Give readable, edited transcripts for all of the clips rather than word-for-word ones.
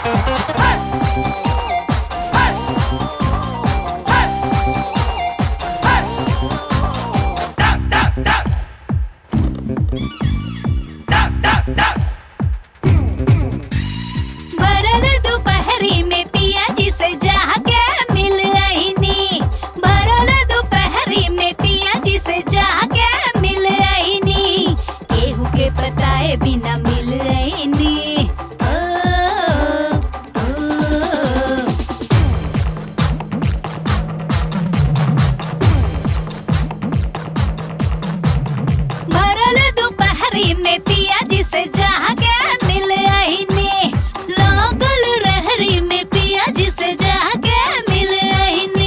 भरल दोपहरी में पिया जी से जाके मिल आईनी। भरल दोपहरी में पिया जी से जाके मिल आईनी। केहू के बताए बिना मिल आईनी। भरल दोपहरी में पिया जी से जाके मिल आईनी। लागल रहरी में पिया जी से जाके मिल आईनी।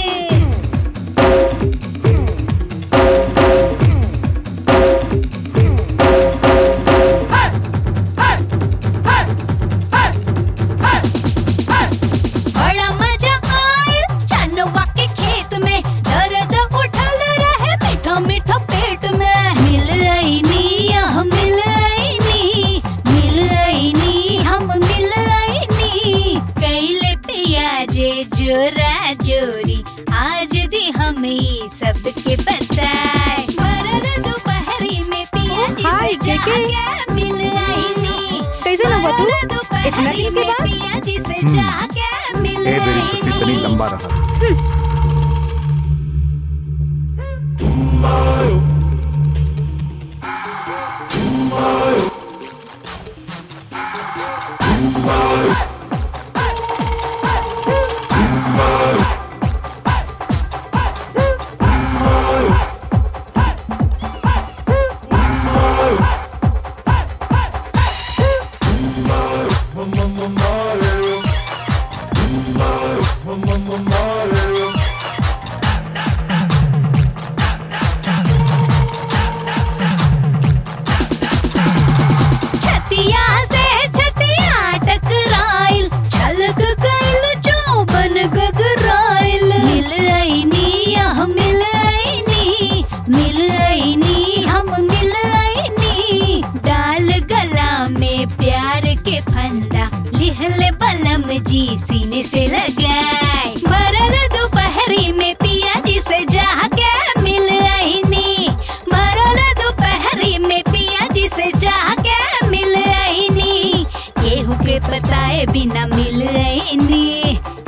बड़ा मजा आयल चनवा के खेत में। दर्द उठल रहे मीठा मीठा पेट में। मिल आईनी हम मिल आईनी। मिल आईनी हम मिल आईनी। कैले पिया जे जोरा जोरी आज दी हमें सबके बताए। भरल दोपहरी में पिया जी हाय, से जेके। जाके मिल आईनी। कैसे लगा तू? भरल इतना दोपहरी दिन के में बाद? पिया जी से जाके मिल ए मेरी छुट्टी इतनी आईनी। लंबा रहा। छतिया से छतिया टकराइल। छलक गइल चौबन गगराइल। मिल आईनी हम मिल आईनी। मिल आईनी हम मिल आईनी। डाल गला में प्यार के फंदा लिहले बलम जी सीने से लगाए। भरल दोपहरी में पिया जी से जाके मिल आईनी। भरल दोपहरी में पिया जी से जाके मिल आईनी। केहू के बताए बिना मिल आईनी।